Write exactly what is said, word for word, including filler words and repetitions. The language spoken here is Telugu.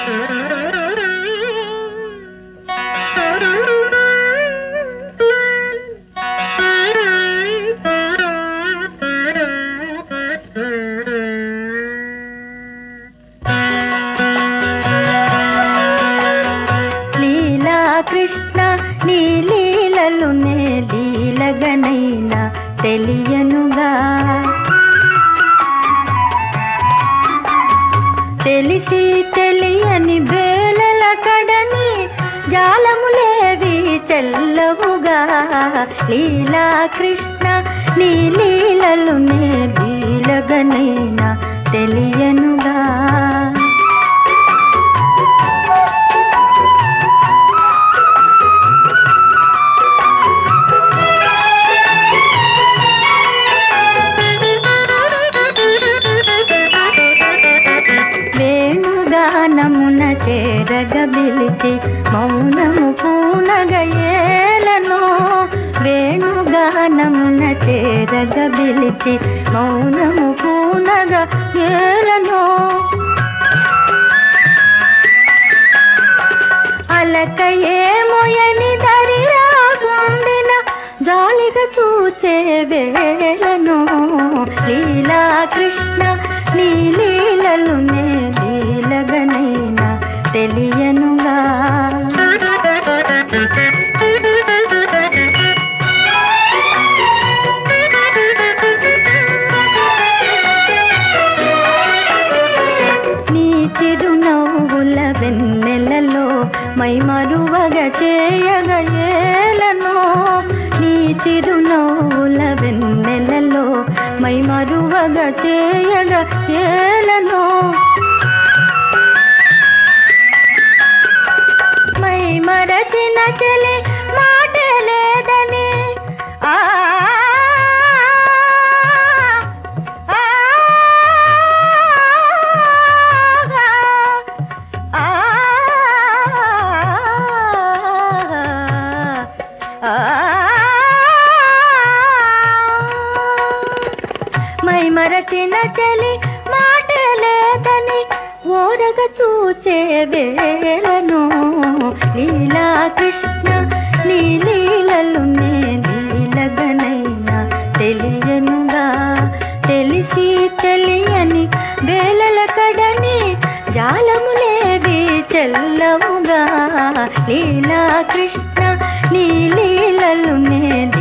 కృష్ణ నీ లీలలునే లీలగనైనా తెలియనుగా, తెలిసి తెలియని బేలల కడని జాలములేవి చెల్లవుగా. లీలా కృష్ణ నీ లీలలునే లీలగనైనా తెలియనుగా. వేణుగానమున చేరగబిలిచి మౌనము పూనగయేలను, వేణుగానమున చేరగబిలిచి మౌనము పూనగయేలను. అలకయేమోయని దరిరాగుండిన జాలిగా చూచే వేలను. లీలా కృష్ణ నీ లీలలునే లీలగనైనా తెలియనుగా. నీ చిరునవ్వుల వెన్నెలలో మై మరువగ చేయగయేలను, నీ చిరునవ్వుల వెన్నెలలో మై మరువగ చేయగయేలను. మై మరచిన చెలి మాటే లేదని ఆ మై మరచిన చలి మాటే లేదని ఓరగ చూచే వేలను. లీలా కృష్ణ నీ లీలలునే లీలగనైనా తెలియనుగా, తెలిసి తెలియని వేలల కడని జాలములేవి చెల్లవుగా. లీలా కృష్ణ నీ లీలలునే